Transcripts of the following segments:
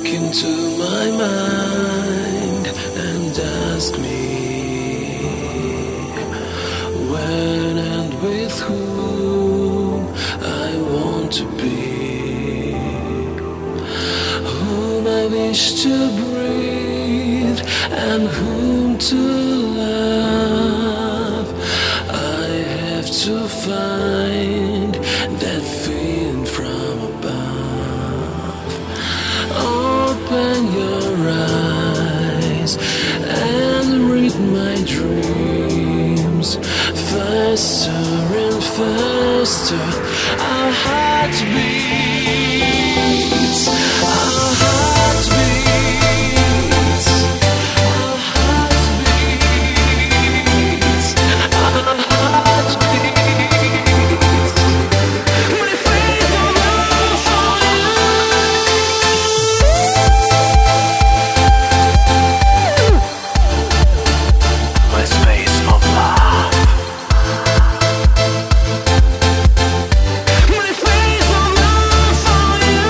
into my mind and ask me when and with whom I want to be, whom I wish to breathe and whom to love. I have to find that feeling from above. Open your eyes and read my dreams. Faster and faster our hearts beats. Our hearts beats. Our hearts beats. Our hearts beats. When it feels so long for you. My space of love. When it feels so long for you.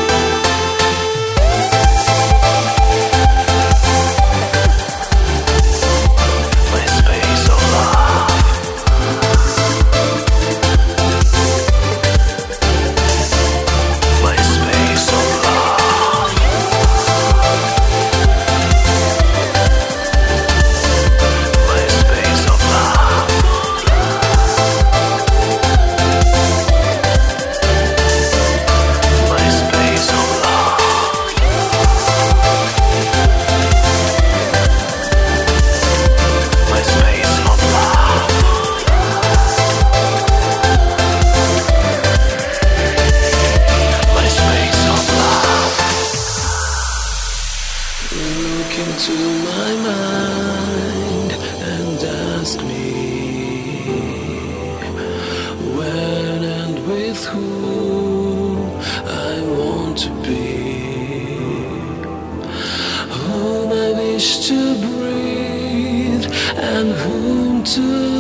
My space of love. My space of love. My space of love. My space of love. My space of love. My space of love. Look into my mind and ask me when and with whom I want to be, whom I wish to breathe and whom to